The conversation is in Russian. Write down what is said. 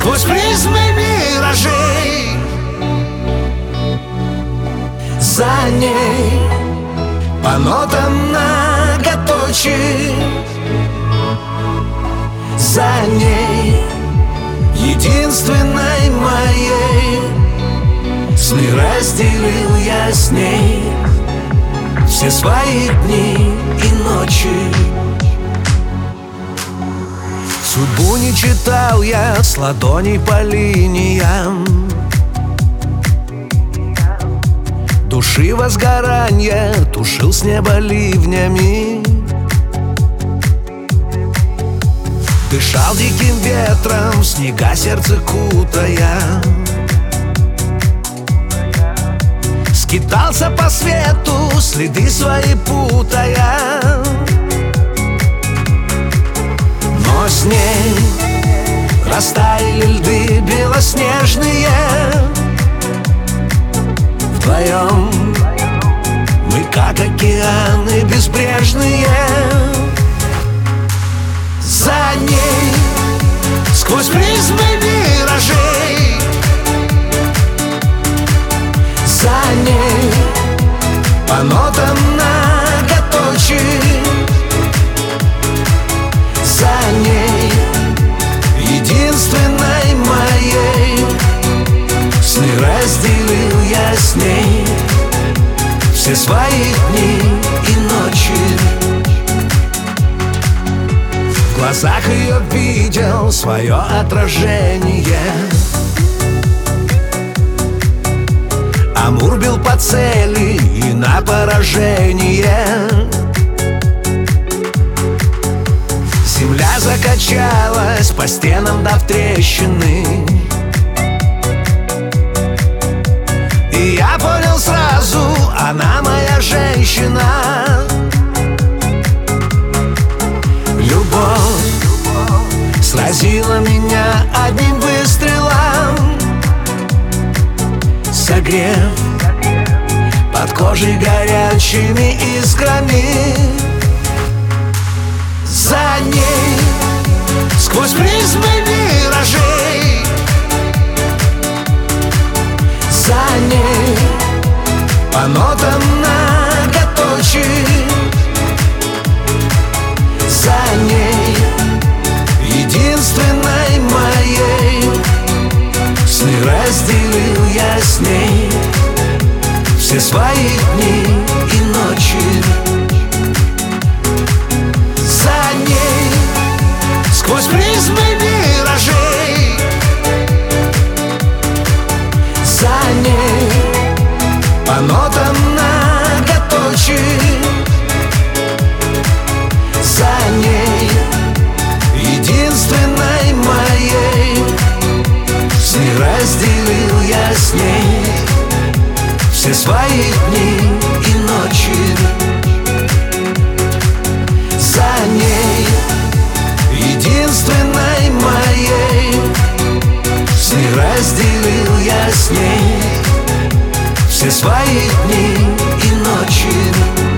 сквозь призмы миражей. За ней по нотам многоточий, за ней единственной моей сны разделил я с ней все свои дни и ночи. Судьбу не читал я с ладоней по линиям, души возгорания тушил с неба ливнями. Дышал диким ветром, снега сердце кутая, скитался по свету, следы свои путая. Но с ней растаяли льды белоснежные. Вдвоем мы как океаны безбрежные. За ней сквозь призмы миражей, за ней по нотам многоточий, за ней единственной моей сны разделил я с ней все свои дни и ночи. В глазах ее видел свое отражение. Амур бил по цели и на поражение. Земля закачалась по стенам, дав трещины. И я понял сразу, она моя женщина. Любовь сразила меня одним выстрелом, согрев под кожей горячими искрами. За ней сквозь призмы миражей, за ней по нотам многоточий, за ней единственной моей сны разделил я с ней все свои дни и ночи. За ней сквозь призмы миражей, за ней по нотам многоточий, за ней единственной моей сны разделил я с ней все свои дни и ночи. За ней единственной моей сны разделил я с ней все свои дни и ночи.